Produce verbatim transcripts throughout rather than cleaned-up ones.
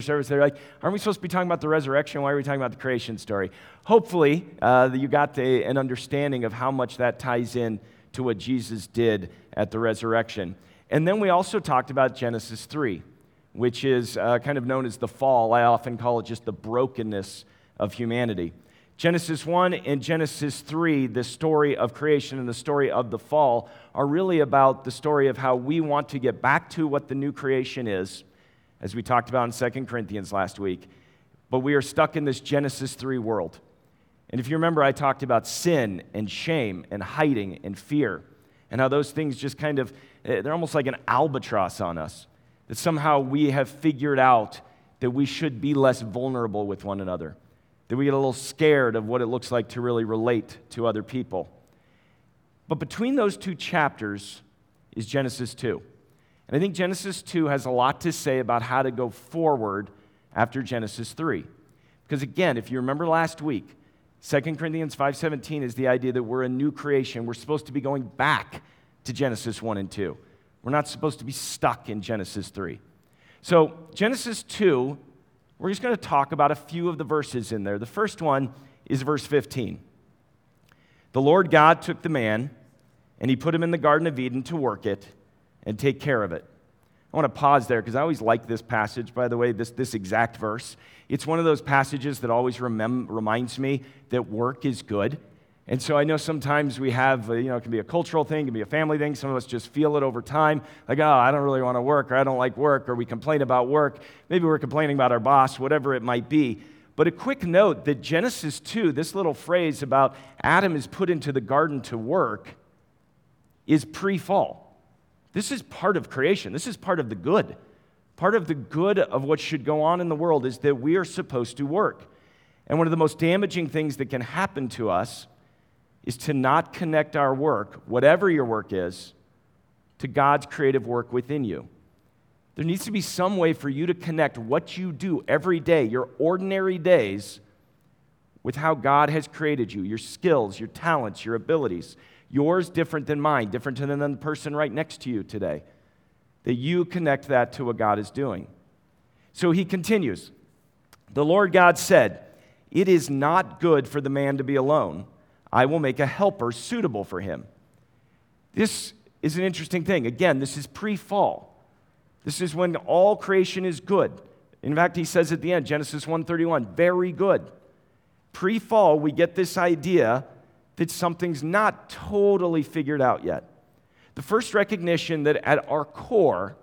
service, they're like, aren't we supposed to be talking about the resurrection? Why are we talking about the creation story? Hopefully, uh, you got the, an understanding of how much that ties in to what Jesus did at the resurrection. And then we also talked about Genesis three, which is uh, kind of known as the fall. I often call it just the brokenness of humanity. Genesis one and Genesis three, the story of creation and the story of the fall, are really about the story of how we want to get back to what the new creation is, as we talked about in Second Corinthians last week. But we are stuck in this Genesis three world. And if you remember, I talked about sin and shame and hiding and fear, and how those things just kind of, they're almost like an albatross on us, that somehow we have figured out that we should be less vulnerable with one another, that we get a little scared of what it looks like to really relate to other people. But between those two chapters is Genesis two. And I think Genesis two has a lot to say about how to go forward after Genesis three. Because again, if you remember last week, Second Corinthians five seventeen is the idea that we're a new creation. We're supposed to be going back to Genesis one and two. We're not supposed to be stuck in Genesis three. So Genesis two, we're just going to talk about a few of the verses in there. The first one is verse fifteen. The Lord God took the man, and he put him in the Garden of Eden to work it and take care of it. I want to pause there because I always like this passage, by the way, this, this exact verse. It's one of those passages that always remem- reminds me that work is good. And so I know sometimes we have, you know, it can be a cultural thing, it can be a family thing. Some of us just feel it over time, like, oh, I don't really want to work, or I don't like work, or we complain about work. Maybe we're complaining about our boss, whatever it might be. But a quick note that Genesis two, this little phrase about Adam is put into the garden to work, is pre-fall. This is part of creation. This is part of the good. Part of the good of what should go on in the world is that we are supposed to work. And one of the most damaging things that can happen to us is to not connect our work, whatever your work is, to God's creative work within you. There needs to be some way for you to connect what you do every day, your ordinary days, with how God has created you, your skills, your talents, your abilities. Yours different than mine, different than the person right next to you today. That you connect that to what God is doing. So he continues. The Lord God said, "It is not good for the man to be alone. I will make a helper suitable for him." This is an interesting thing. Again, this is pre-fall. This is when all creation is good. In fact, he says at the end, Genesis one thirty-one, very good. Pre-fall, we get this idea that something's not totally figured out yet. The first recognition that at our core,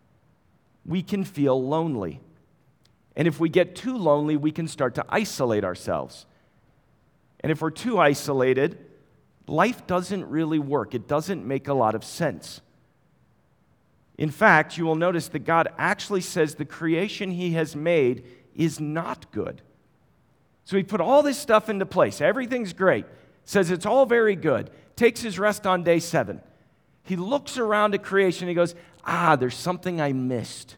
we can feel lonely. And if we get too lonely, we can start to isolate ourselves. And if we're too isolated, life doesn't really work. It doesn't make a lot of sense. In fact, you will notice that God actually says the creation he has made is not good. So he put all this stuff into place. Everything's great. Says it's all very good. Takes his rest on day seven. He looks around at creation and he goes, ah, there's something I missed.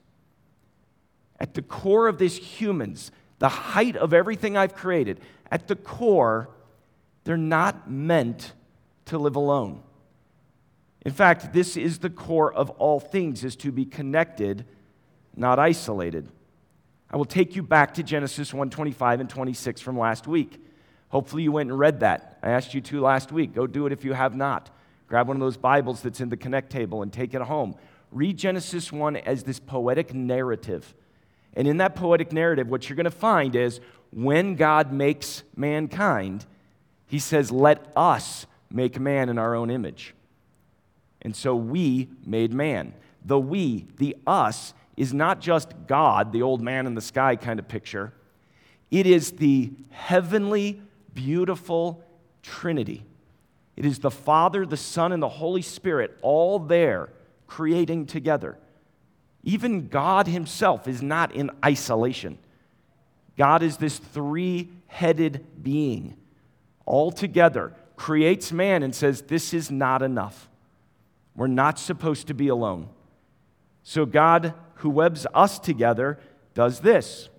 At the core of this humans, the height of everything I've created, at the core, they're not meant to live alone. In fact, this is the core of all things, is to be connected, not isolated. I will take you back to Genesis one twenty-five and twenty-six from last week. Hopefully you went and read that. I asked you to last week. Go do it if you have not. Grab one of those Bibles that's in the Connect table and take it home. Read Genesis one as this poetic narrative. And in that poetic narrative, what you're going to find is when God makes mankind, he says, let us make man in our own image. And so we made man. The we, the us, is not just God, the old man in the sky kind of picture. It is the heavenly, beautiful Trinity. It is the Father, the Son, and the Holy Spirit all there creating together. Even God himself is not in isolation. God is this three-headed being all together, creates man and says, this is not enough. We're not supposed to be alone. So God, who webs us together, does this.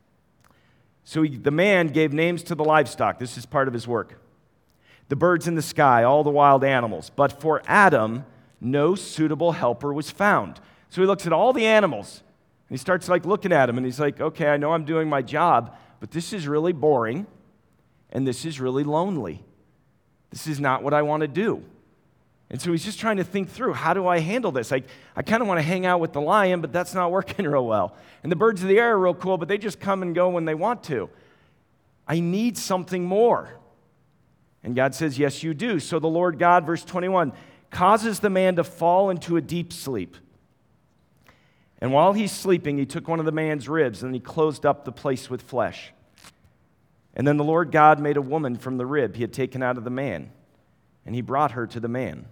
So he, the man gave names to the livestock. This is part of his work. The birds in the sky, all the wild animals. But for Adam, no suitable helper was found. So he looks at all the animals. he starts like looking at him, and he's like, okay, I know I'm doing my job, but this is really boring, and this is really lonely. This is not what I want to do. And so he's just trying to think through, how do I handle this? Like, I kind of want to hang out with the lion, but that's not working real well. And the birds of the air are real cool, but they just come and go when they want to. I need something more. And God says, yes, you do. So the Lord God, verse twenty-one, causes the man to fall into a deep sleep. And while he's sleeping, he took one of the man's ribs, and he closed up the place with flesh. And then the Lord God made a woman from the rib he had taken out of the man, and he brought her to the man.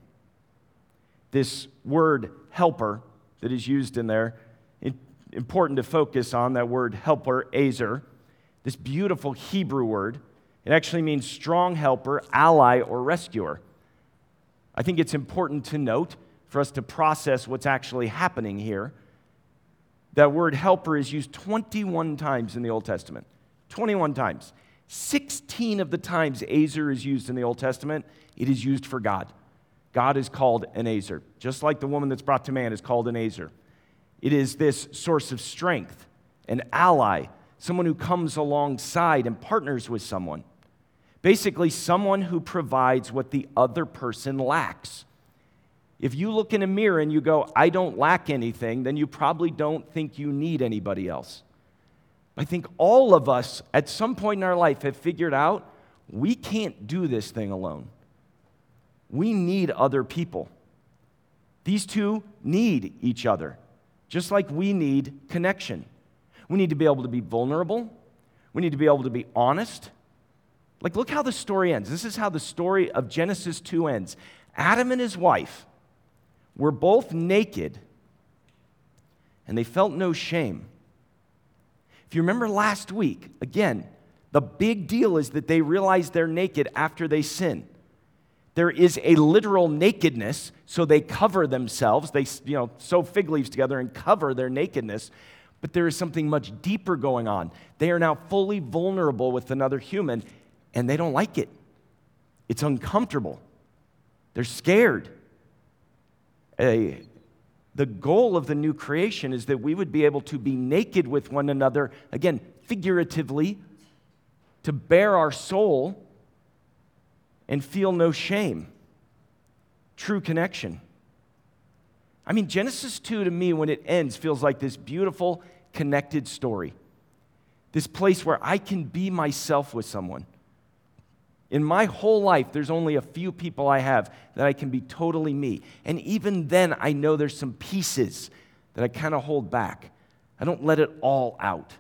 This word helper that is used in there, it, important to focus on that word helper, ezer, this beautiful Hebrew word. It actually means strong helper, ally, or rescuer. I think it's important to note for us to process what's actually happening here. That word helper is used twenty-one times in the Old Testament. twenty-one times. sixteen of the times ezer is used in the Old Testament, it is used for God. God is called an ezer, just like the woman that's brought to man is called an ezer. It is this source of strength, an ally, someone who comes alongside and partners with someone. Basically, someone who provides what the other person lacks. If you look in a mirror and you go, I don't lack anything, then you probably don't think you need anybody else. I think all of us at some point in our life have figured out we can't do this thing alone. We need other people. These two need each other, just like we need connection. We need to be able to be vulnerable. We need to be able to be honest. Like, look how the story ends. This is how the story of Genesis two ends. Adam and his wife were both naked, and they felt no shame. If you remember last week, again, the big deal is that they realize they're naked after they sin. There is a literal nakedness, so they cover themselves. They, you know, sew fig leaves together and cover their nakedness. But there is something much deeper going on. They are now fully vulnerable with another human, and they don't like it. It's uncomfortable. They're scared. A, the goal of the new creation is that we would be able to be naked with one another, again, figuratively, to bare our soul and feel no shame. True connection. I mean, Genesis two to me, when it ends, feels like this beautiful, connected story. This place where I can be myself with someone. In my whole life, there's only a few people I have that I can be totally me. And even then, I know there's some pieces that I kind of hold back. I don't let it all out.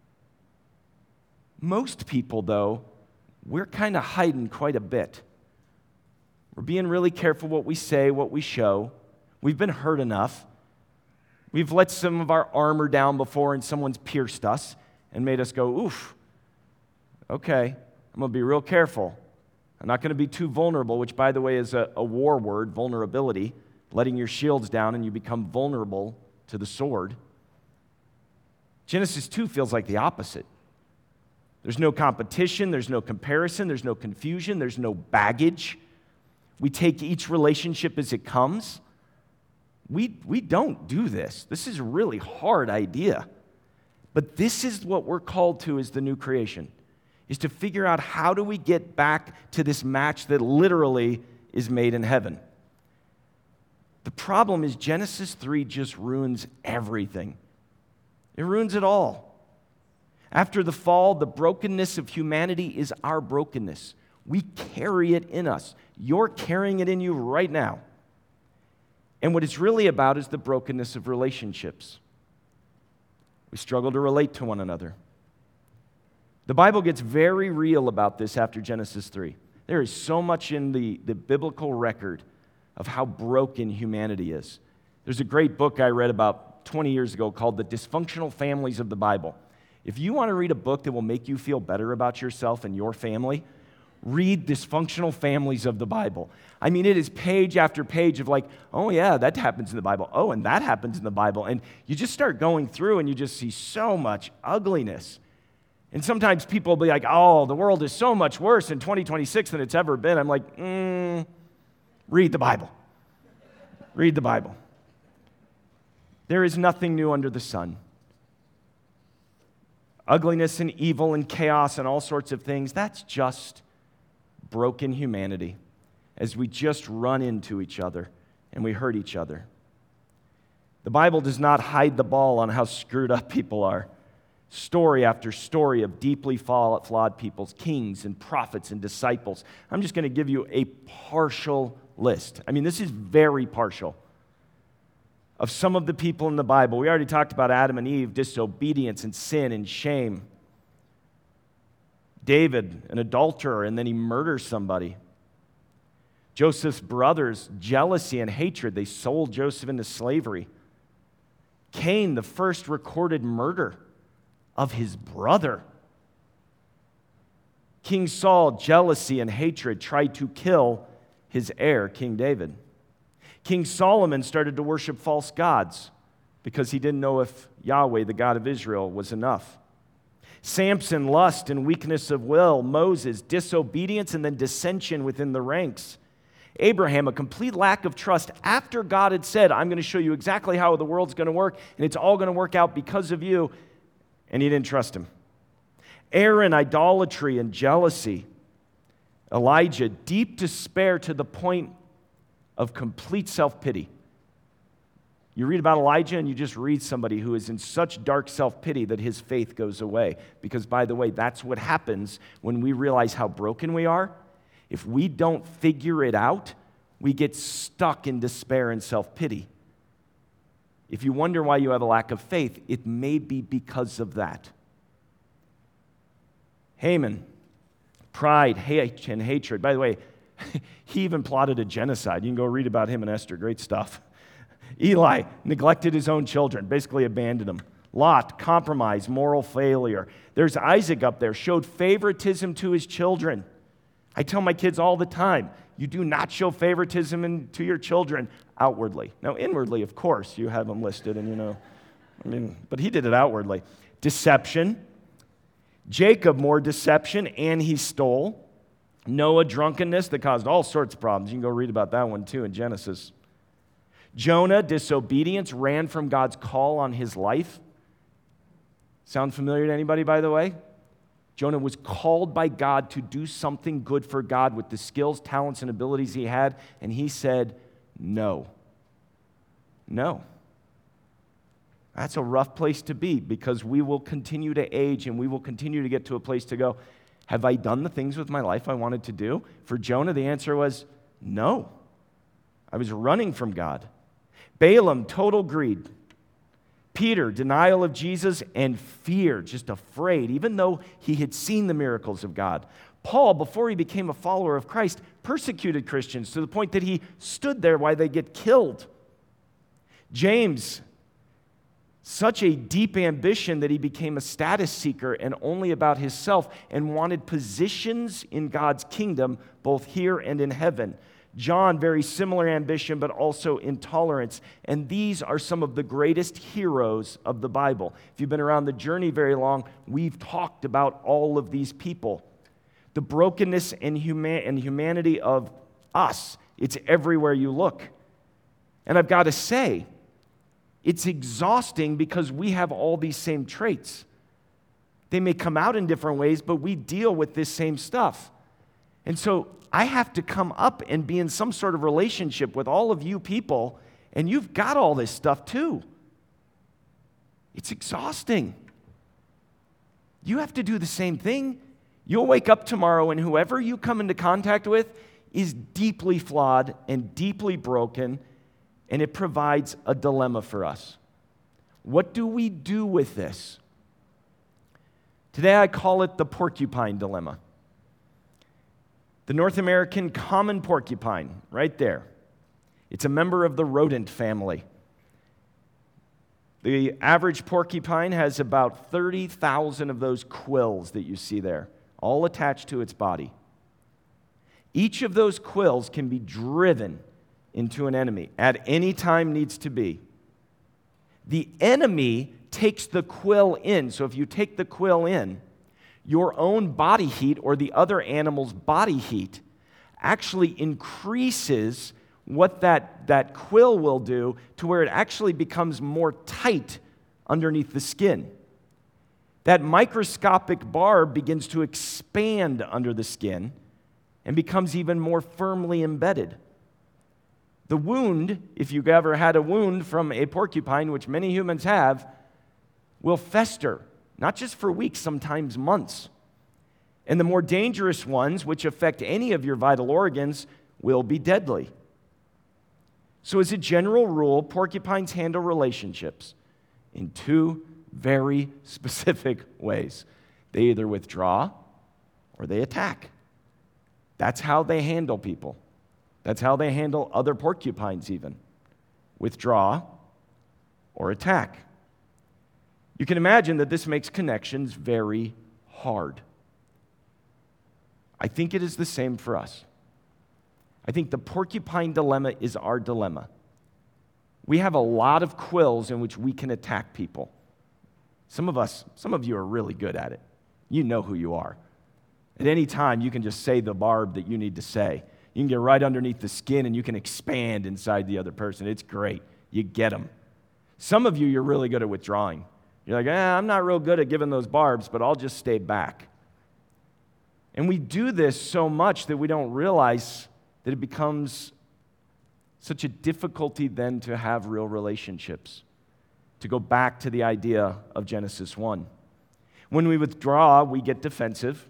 Most people, though, we're kind of hiding quite a bit. We're being really careful what we say, what we show. We've been hurt enough. We've let some of our armor down before and someone's pierced us and made us go, oof, okay, I'm going to be real careful. I'm not going to be too vulnerable, which, by the way, is a, a war word, vulnerability, letting your shields down and you become vulnerable to the sword. Genesis two feels like the opposite. There's no competition, there's no comparison, there's no confusion, there's no baggage. We take each relationship as it comes. We, we don't do this. This is a really hard idea. But this is what we're called to as the new creation, is to figure out how do we get back to this match that literally is made in heaven. The problem is Genesis three just ruins everything. It ruins it all. After the fall, the brokenness of humanity is our brokenness. We carry it in us. You're carrying it in you right now. And what it's really about is the brokenness of relationships. We struggle to relate to one another. The Bible gets very real about this after Genesis three. There is so much in the, the biblical record of how broken humanity is. There's a great book I read about twenty years ago called The Dysfunctional Families of the Bible. If you want to read a book that will make you feel better about yourself and your family, read Dysfunctional Families of the Bible. I mean, it is page after page of like, oh yeah, that happens in the Bible. Oh, and that happens in the Bible. And you just start going through and you just see so much ugliness. And sometimes people will be like, oh, the world is so much worse in twenty twenty-six than it's ever been. I'm like, mm, read the Bible. Read the Bible. There is nothing new under the sun. ugliness and evil and chaos and all sorts of things, that's just broken humanity as we just run into each other and we hurt each other. The Bible does not hide the ball on how screwed up people are. Story after story of deeply flawed peoples, kings and prophets and disciples. I'm just going to give you a partial list. I mean, this is very partial of some of the people in the Bible. We already talked about Adam and Eve, disobedience and sin and shame. David, an adulterer, and then he murders somebody. Joseph's brothers, jealousy and hatred, they sold Joseph into slavery. Cain, the first recorded murder of his brother. King Saul, jealousy and hatred, tried to kill his heir, King David. King Solomon started to worship false gods because he didn't know if Yahweh, the God of Israel, was enough. Samson, lust and weakness of will. Moses, disobedience and then dissension within the ranks. Abraham, a complete lack of trust after God had said, I'm going to show you exactly how the world's going to work, and it's all going to work out because of you, and he didn't trust him. Aaron, idolatry and jealousy. Elijah, deep despair to the point of complete self-pity. You read about Elijah and you just read somebody who is in such dark self-pity that his faith goes away. Because, by the way, that's what happens when we realize how broken we are. If we don't figure it out, we get stuck in despair and self-pity. If you wonder why you have a lack of faith, it may be because of that. Haman, pride, hate, and hatred. By the way, he even plotted a genocide. You can go read about him in Esther. Great stuff. Eli neglected his own children, basically abandoned them. Lot, compromise, moral failure. There's Isaac up there, showed favoritism to his children. I tell my kids all the time, you do not show favoritism in, to your children outwardly. Now, inwardly, of course, you have them listed, and you know, I mean, but he did it outwardly. Deception. Jacob, more deception, and he stole. Noah, drunkenness that caused all sorts of problems. You can go read about that one too in Genesis. Jonah, disobedience, ran from God's call on his life. Sound familiar to anybody, by the way? Jonah was called by God to do something good for God with the skills, talents, and abilities he had, and he said, no. No. That's a rough place to be because we will continue to age and we will continue to get to a place to go, have I done the things with my life I wanted to do? For Jonah, the answer was no. I was running from God. Balaam, total greed. Peter, denial of Jesus and fear, just afraid, even though he had seen the miracles of God. Paul, before he became a follower of Christ, persecuted Christians to the point that he stood there while they get killed. James, such a deep ambition that he became a status seeker and only about himself and wanted positions in God's kingdom, both here and in heaven. John, very similar ambition, but also intolerance. And these are some of the greatest heroes of the Bible. If you've been around the journey very long, we've talked about all of these people. The brokenness and, huma- and humanity of us, it's everywhere you look. And I've got to say, it's exhausting because we have all these same traits. They may come out in different ways, but we deal with this same stuff. And so I have to come up and be in some sort of relationship with all of you people, and you've got all this stuff too. It's exhausting. You have to do the same thing. You'll wake up tomorrow, and whoever you come into contact with is deeply flawed and deeply broken, and it provides a dilemma for us. What do we do with this? Today I call it the porcupine dilemma. The North American common porcupine, right there. It's a member of the rodent family. The average porcupine has about thirty thousand of those quills that you see there, all attached to its body. Each of those quills can be driven into an enemy at any time needs to be. The enemy takes the quill in. So if you take the quill in, your own body heat or the other animal's body heat actually increases what that, that quill will do to where it actually becomes more tight underneath the skin. that microscopic barb begins to expand under the skin and becomes even more firmly embedded. The wound, if you've ever had a wound from a porcupine, which many humans have, will fester, not just for weeks, sometimes months. And the more dangerous ones, which affect any of your vital organs, will be deadly. So as a general rule, porcupines handle relationships in two very specific ways. They either withdraw or they attack. That's how they handle people. That's how they handle other porcupines even. Withdraw or attack. You can imagine that this makes connections very hard. I think it is the same for us. I think the porcupine dilemma is our dilemma. We have a lot of quills in which we can attack people. Some of us, some of you are really good at it. You know who you are. At any time, you can just say the barb that you need to say. You can get right underneath the skin and you can expand inside the other person. It's great. You get them. Some of you, you're really good at withdrawing. You're like, eh, I'm not real good at giving those barbs, but I'll just stay back. And we do this so much that we don't realize that it becomes such a difficulty then to have real relationships. To go back to the idea of Genesis one. When we withdraw, we get defensive.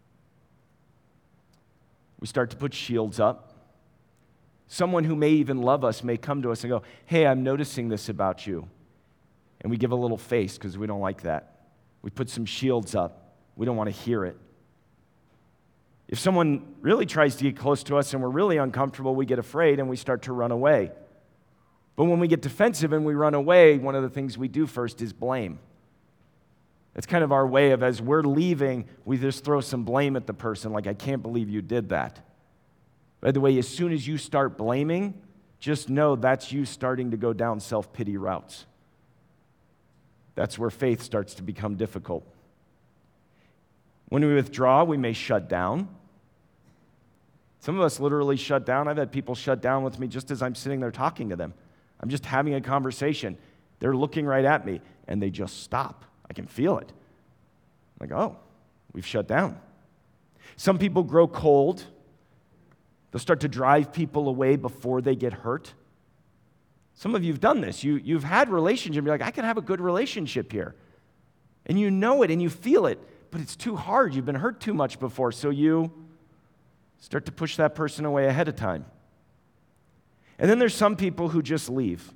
We start to put shields up. Someone who may even love us may come to us and go, hey, I'm noticing this about you. And we give a little face because we don't like that. We put some shields up. We don't want to hear it. If someone really tries to get close to us and we're really uncomfortable, we get afraid and we start to run away. But when we get defensive and we run away, one of the things we do first is blame. It's kind of our way of, as we're leaving, we just throw some blame at the person, like, I can't believe you did that. By the way, as soon as you start blaming, just know that's you starting to go down self-pity routes. That's where faith starts to become difficult. When we withdraw, we may shut down. Some of us literally shut down. I've had people shut down with me just as I'm sitting there talking to them. I'm just having a conversation. They're looking right at me, and they just stop. I can feel it. I'm like, oh, we've shut down. Some people grow cold. They'll start to drive people away before they get hurt. Some of you have done this. You, you've had relationships. You're like, I can have a good relationship here. And you know it and you feel it, but it's too hard. You've been hurt too much before, so you start to push that person away ahead of time. And then there's some people who just leave.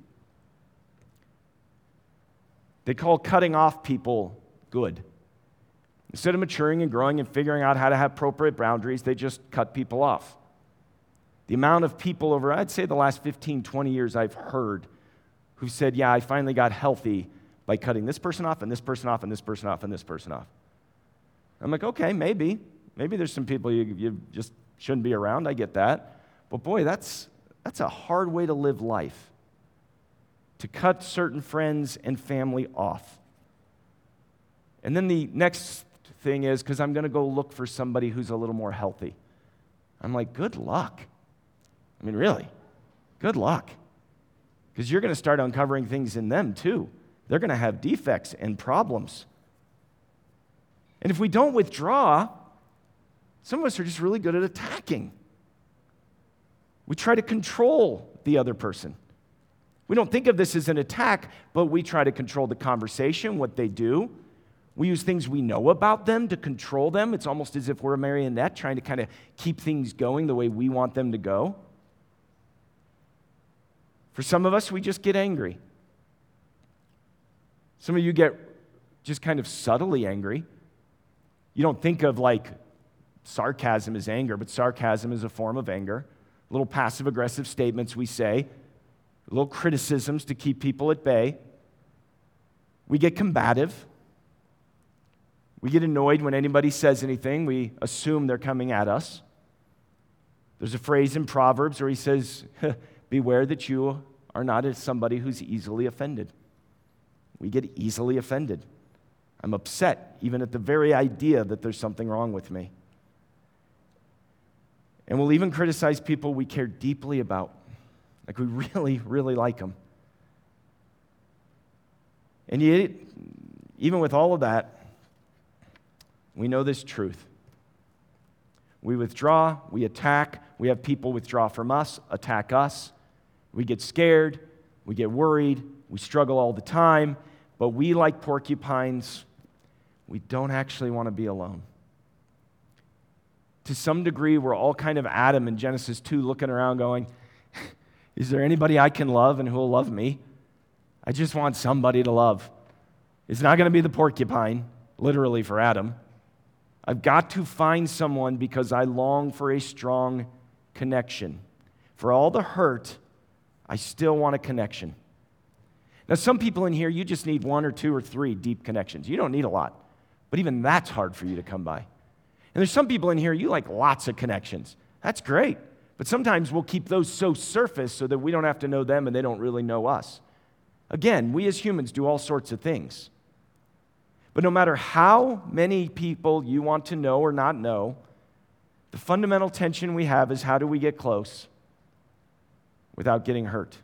They call cutting off people good. Instead of maturing and growing and figuring out how to have appropriate boundaries, they just cut people off. The amount of people over, I'd say the last fifteen, twenty years I've heard who said, yeah, I finally got healthy by cutting this person off and this person off and this person off and this person off. I'm like, okay, maybe. Maybe there's some people you, you just shouldn't be around. I get that. But boy, that's that's a hard way to live life. To cut certain friends and family off. And then the next thing is, because I'm going to go look for somebody who's a little more healthy. I'm like, good luck. I mean, really, good luck. Because you're going to start uncovering things in them too. They're going to have defects and problems. And if we don't withdraw, some of us are just really good at attacking. We try to control the other person. We don't think of this as an attack, but we try to control the conversation, what they do. We use things we know about them to control them. It's almost as if we're a marionette trying to kind of keep things going the way we want them to go. For some of us, we just get angry. Some of you get just kind of subtly angry. You don't think of like sarcasm as anger, but sarcasm is a form of anger. Little passive-aggressive statements we say. Little criticisms to keep people at bay. We get combative. We get annoyed when anybody says anything. We assume they're coming at us. There's a phrase in Proverbs where he says, beware that you are not as somebody who's easily offended. We get easily offended. I'm upset even at the very idea that there's something wrong with me. And we'll even criticize people we care deeply about. Like we really, really like them. And yet, even with all of that, we know this truth. We withdraw, we attack, we have people withdraw from us, attack us. We get scared, we get worried, we struggle all the time, but we, like porcupines, we don't actually want to be alone. To some degree, we're all kind of Adam in Genesis two looking around going, is there anybody I can love and who will love me? I just want somebody to love. It's not going to be the porcupine, literally for Adam. I've got to find someone because I long for a strong connection. For all the hurt, I still want a connection. Now, some people in here, you just need one or two or three deep connections. You don't need a lot, but even that's hard for you to come by. And there's some people in here, you like lots of connections. That's great, but sometimes we'll keep those so surface so that we don't have to know them and they don't really know us. Again, we as humans do all sorts of things. But no matter how many people you want to know or not know, the fundamental tension we have is how do we get close without getting hurt?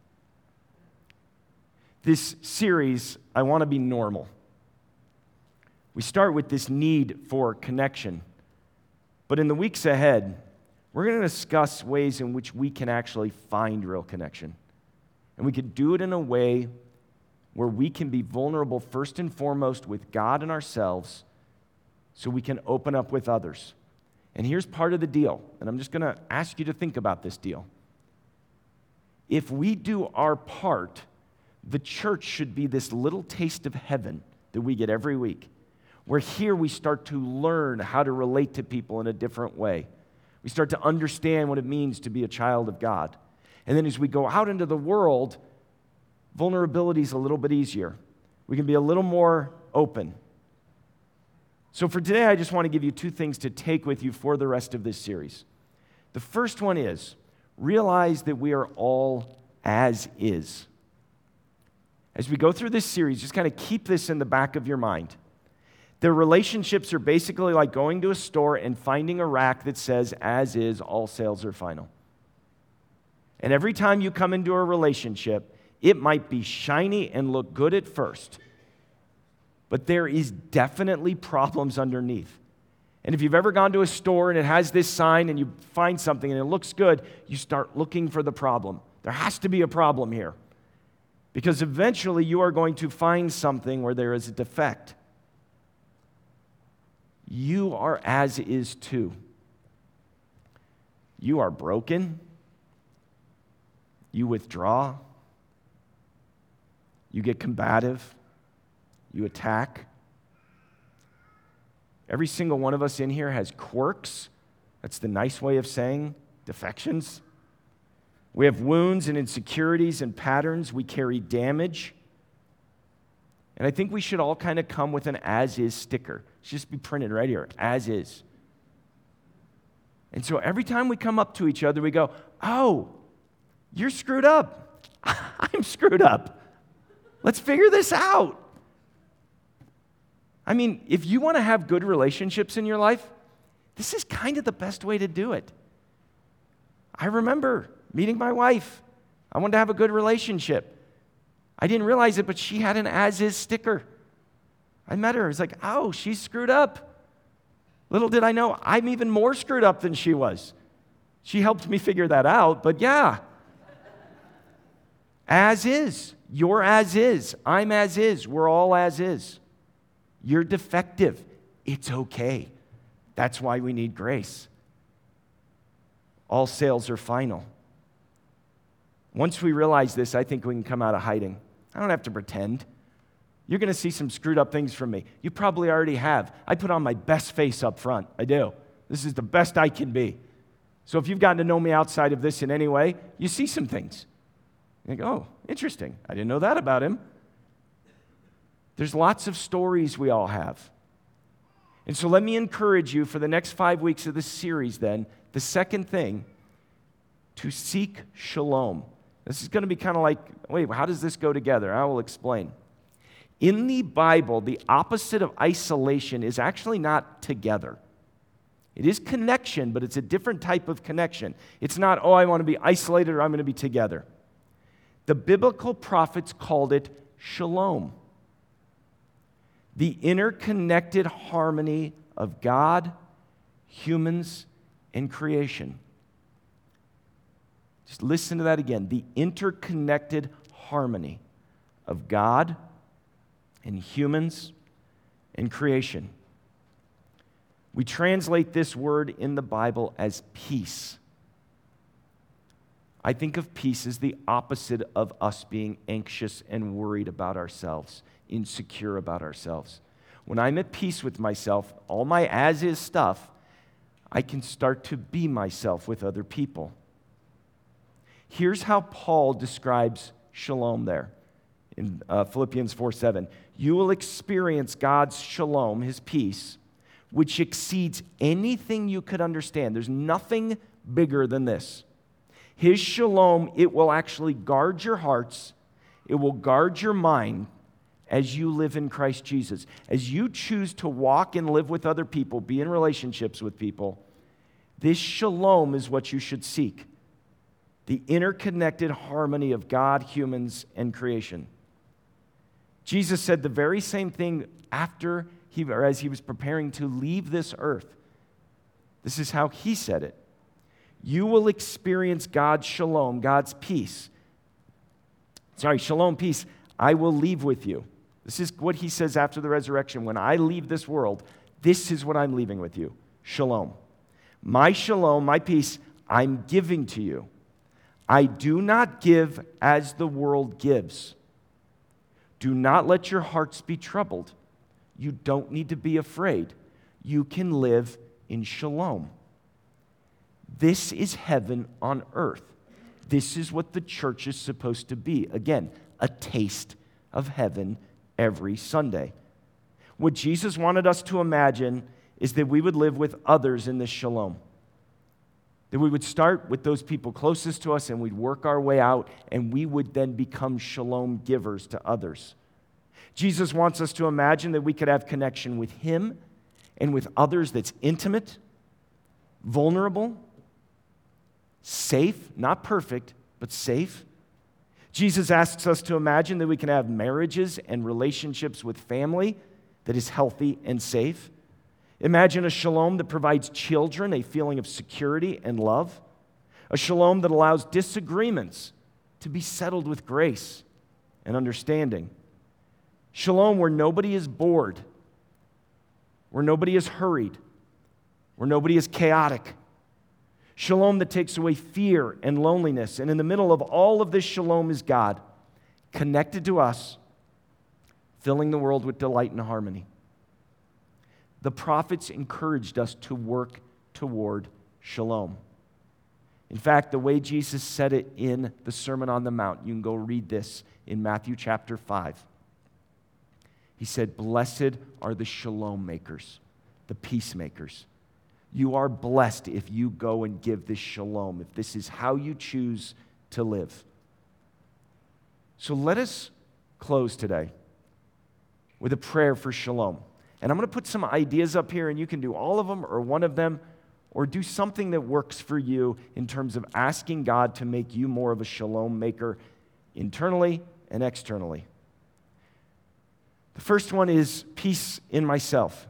This series, I want to be normal. We start with this need for connection. But in the weeks ahead, we're going to discuss ways in which we can actually find real connection. And we can do it in a way where we can be vulnerable first and foremost with God and ourselves so we can open up with others. And here's part of the deal, and I'm just going to ask you to think about this deal. If we do our part, the church should be this little taste of heaven that we get every week, where here we start to learn how to relate to people in a different way. We start to understand what it means to be a child of God. And then as we go out into the world, vulnerability is a little bit easier. We can be a little more open. So for today, I just want to give you two things to take with you for the rest of this series. The first one is, realize that we are all as is. As we go through this series, just kind of keep this in the back of your mind. Their relationships are basically like going to a store and finding a rack that says, as is, all sales are final. And every time you come into a relationship, it might be shiny and look good at first, but there is definitely problems underneath. And if you've ever gone to a store and it has this sign and you find something and it looks good, you start looking for the problem. There has to be a problem here, because eventually you are going to find something where there is a defect. You are as is too. You are broken. You withdraw. You get combative. You attack. Every single one of us in here has quirks. That's the nice way of saying defections. We have wounds and insecurities and patterns. We carry damage. And I think we should all kind of come with an as-is sticker. It should just be printed right here, as is. And so every time we come up to each other, we go, oh, you're screwed up. I'm screwed up. Let's figure this out. I mean, if you want to have good relationships in your life, this is kind of the best way to do it. I remember meeting my wife. I wanted to have a good relationship. I didn't realize it, but she had an as-is sticker. I met her. I was like, oh, she's screwed up. Little did I know, I'm even more screwed up than she was. She helped me figure that out, but yeah. As is. You're as is. I'm as is. We're all as is. You're defective. It's okay. That's why we need grace. All sales are final. Once we realize this, I think we can come out of hiding. I don't have to pretend. You're going to see some screwed up things from me. You probably already have. I put on my best face up front. I do. This is the best I can be. So if you've gotten to know me outside of this in any way, you see some things. You go, oh, interesting. I didn't know that about him. There's lots of stories we all have. And so let me encourage you for the next five weeks of this series then, the second thing, to seek shalom. This is going to be kind of like, wait, how does this go together? I will explain. In the Bible, the opposite of isolation is actually not together. It is connection, but it's a different type of connection. It's not, oh, I want to be isolated or I'm going to be together. The biblical prophets called it shalom. The interconnected harmony of God, humans, and creation. Just listen to that again. The interconnected harmony of God and humans and creation. We translate this word in the Bible as peace. I think of peace as the opposite of us being anxious and worried about ourselves, insecure about ourselves. When I'm at peace with myself, all my as-is stuff, I can start to be myself with other people. Here's how Paul describes shalom there in uh, Philippians four seven. You will experience God's shalom, his peace, which exceeds anything you could understand. There's nothing bigger than this. His shalom, it will actually guard your hearts. It will guard your mind as you live in Christ Jesus. As you choose to walk and live with other people, be in relationships with people, this shalom is what you should seek. The interconnected harmony of God, humans, and creation. Jesus said the very same thing after he, or as he was preparing to leave this earth. This is how he said it. You will experience God's shalom, God's peace. Sorry, shalom, peace. I will leave with you. This is what he says after the resurrection. When I leave this world, this is what I'm leaving with you. Shalom. My shalom, my peace, I'm giving to you. I do not give as the world gives. Do not let your hearts be troubled. You don't need to be afraid. You can live in shalom. This is heaven on earth. This is what the church is supposed to be. Again, a taste of heaven every Sunday. What Jesus wanted us to imagine is that we would live with others in this shalom. That we would start with those people closest to us and we'd work our way out and we would then become shalom givers to others. Jesus wants us to imagine that we could have connection with him and with others that's intimate, vulnerable, safe, not perfect, but safe. Jesus asks us to imagine that we can have marriages and relationships with family that is healthy and safe. Imagine a shalom that provides children a feeling of security and love. A shalom that allows disagreements to be settled with grace and understanding. Shalom where nobody is bored, where nobody is hurried, where nobody is chaotic. Shalom that takes away fear and loneliness. And in the middle of all of this shalom is God, connected to us, filling the world with delight and harmony. The prophets encouraged us to work toward shalom. In fact, the way Jesus said it in the Sermon on the Mount, you can go read this in Matthew chapter five. He said, "Blessed are the shalom makers, the peacemakers." You are blessed if you go and give this shalom, if this is how you choose to live. So let us close today with a prayer for shalom. And I'm going to put some ideas up here, and you can do all of them or one of them, or do something that works for you in terms of asking God to make you more of a shalom maker internally and externally. The first one is peace in myself.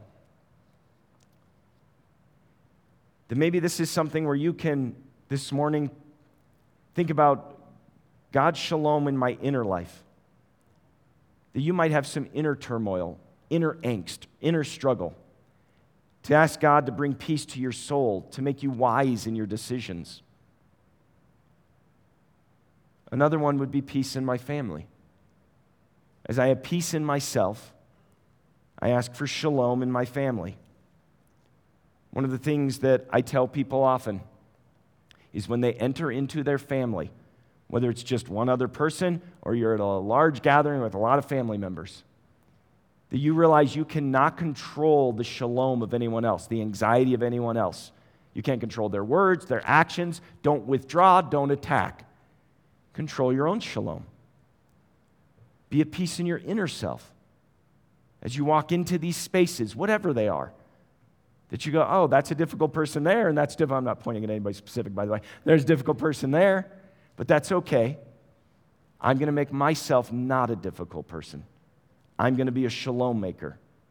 That maybe this is something where you can, this morning, think about God's shalom in my inner life. That you might have some inner turmoil, inner angst, inner struggle. To ask God to bring peace to your soul, to make you wise in your decisions. Another one would be peace in my family. As I have peace in myself, I ask for shalom in my family. One of the things that I tell people often is when they enter into their family, whether it's just one other person or you're at a large gathering with a lot of family members, that you realize you cannot control the shalom of anyone else, the anxiety of anyone else. You can't control their words, their actions. Don't withdraw, don't attack. Control your own shalom. Be at peace in your inner self. As you walk into these spaces, whatever they are, that you go, oh, that's a difficult person there, and that's difficult. I'm not pointing at anybody specific, by the way. There's a difficult person there, but that's okay. I'm going to make myself not a difficult person. I'm going to be a shalom maker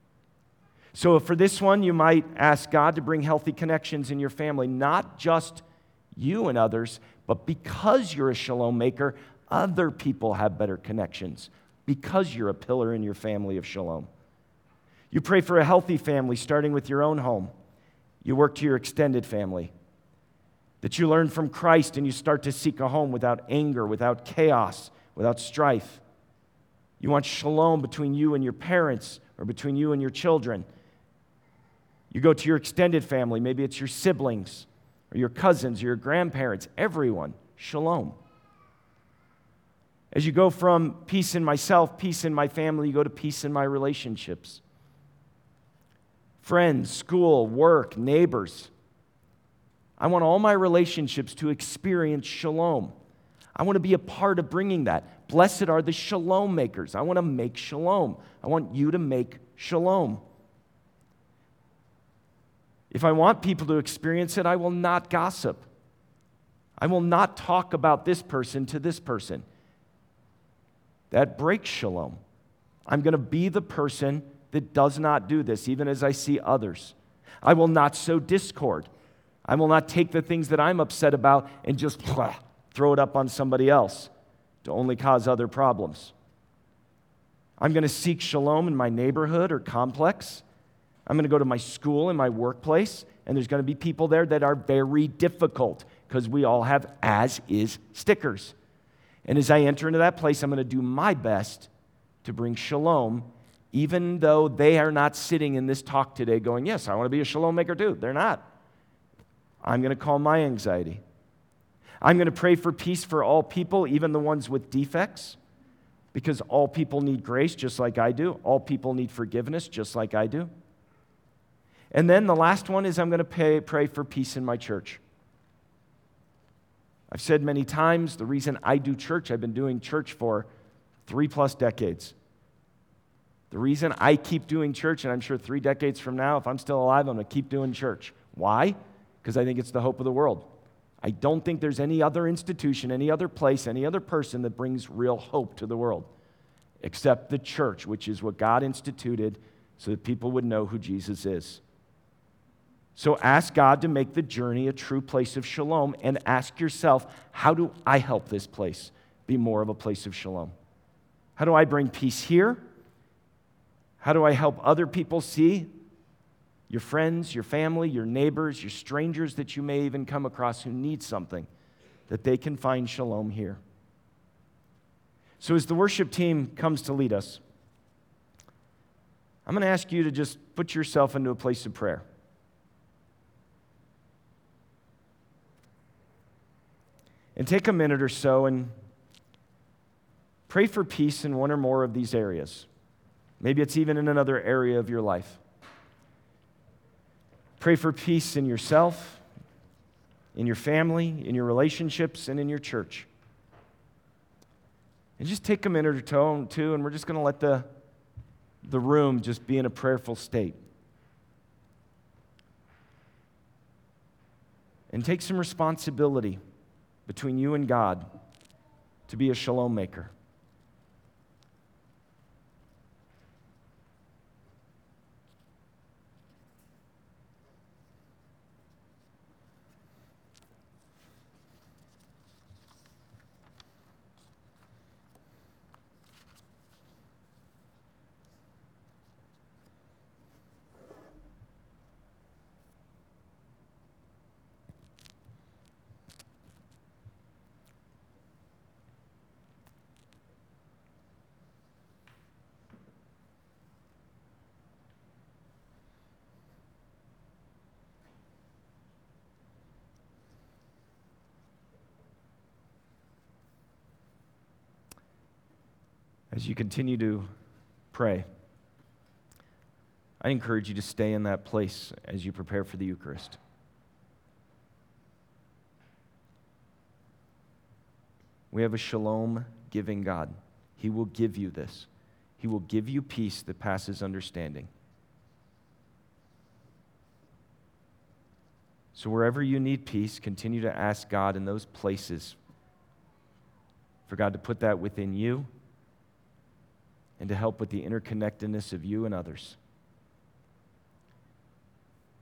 So for this one, you might ask God to bring healthy connections in your family, not just you and others, but because you're a shalom maker, other people have better connections because you're a pillar in your family of shalom. You pray for a healthy family, starting with your own home. You work to your extended family. That you learn from Christ and you start to seek a home without anger, without chaos, without strife. You want shalom between you and your parents or between you and your children. You go to your extended family, maybe it's your siblings or your cousins or your grandparents, everyone, shalom. As you go from peace in myself, peace in my family, you go to peace in my relationships. Friends, school, work, neighbors. I want all my relationships to experience shalom. I want to be a part of bringing that. Blessed are the shalom makers. I want to make shalom. I want you to make shalom. If I want people to experience it, I will not gossip. I will not talk about this person to this person. That breaks shalom. I'm going to be the person that does not do this, even as I see others. I will not sow discord. I will not take the things that I'm upset about and just blah, throw it up on somebody else to only cause other problems. I'm going to seek shalom in my neighborhood or complex. I'm going to go to my school and my workplace, and there's going to be people there that are very difficult because we all have as-is stickers. And as I enter into that place, I'm going to do my best to bring shalom, even though they are not sitting in this talk today going, yes, I want to be a shalom maker too. They're not. I'm going to calm my anxiety. I'm going to pray for peace for all people, even the ones with defects, because all people need grace just like I do. All people need forgiveness just like I do. And then the last one is I'm going to pray, pray for peace in my church. I've said many times, the reason I do church, I've been doing church for three plus decades. The reason I keep doing church, and I'm sure three decades from now, if I'm still alive, I'm going to keep doing church. Why? Because I think it's the hope of the world. I don't think there's any other institution, any other place, any other person that brings real hope to the world except the church, which is what God instituted so that people would know who Jesus is. So ask God to make the journey a true place of shalom, and ask yourself, how do I help this place be more of a place of shalom? How do I bring peace here? How do I help other people see your friends, your family, your neighbors, your strangers that you may even come across who need something, that they can find shalom here? So as the worship team comes to lead us, I'm going to ask you to just put yourself into a place of prayer. And take a minute or so and pray for peace in one or more of these areas. Maybe it's even in another area of your life. Pray for peace in yourself, in your family, in your relationships, and in your church. And just take a minute or two, and we're just going to let the, the room just be in a prayerful state. And take some responsibility between you and God to be a shalom maker. As you continue to pray, I encourage you to stay in that place as you prepare for the Eucharist. We have a shalom-giving God. He will give you this. He will give you peace that passes understanding. So wherever you need peace, continue to ask God in those places for God to put that within you and to help with the interconnectedness of you and others.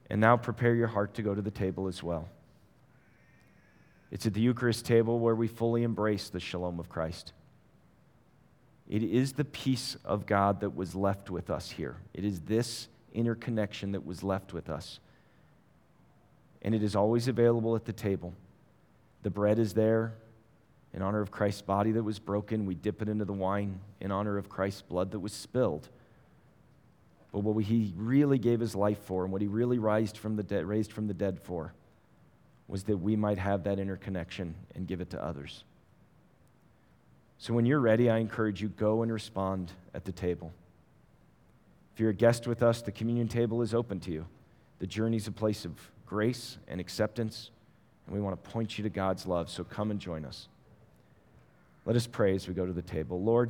And now prepare your heart to go to the table as well. It's at the Eucharist table where we fully embrace the shalom of Christ. It is the peace of God that was left with us here. It is this interconnection that was left with us. And it is always available at the table. The bread is there in honor of Christ's body that was broken. We dip it into the wine in honor of Christ's blood that was spilled. But what he really gave his life for and what he really raised from the dead, raised from the dead for was that we might have that interconnection and give it to others. So when you're ready, I encourage you, go and respond at the table. If you're a guest with us, the communion table is open to you. The journey is a place of grace and acceptance, and we want to point you to God's love, so come and join us. Let us pray as we go to the table. Lord,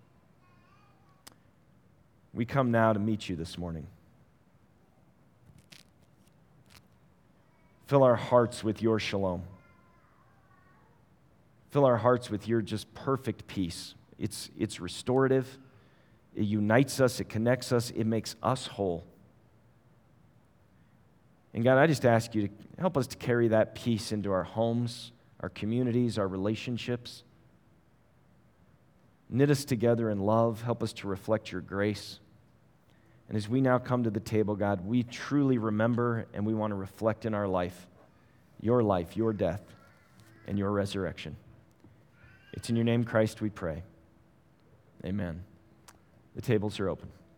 we come now to meet you this morning. Fill our hearts with your shalom. Fill our hearts with your just perfect peace. It's, it's restorative. It unites us. It connects us. It makes us whole. And God, I just ask you to help us to carry that peace into our homes, our communities, our relationships. Knit us together in love. Help us to reflect your grace. And as we now come to the table, God, we truly remember and we want to reflect in our life your life, your death, and your resurrection. It's in your name, Christ, we pray. Amen. The tables are open.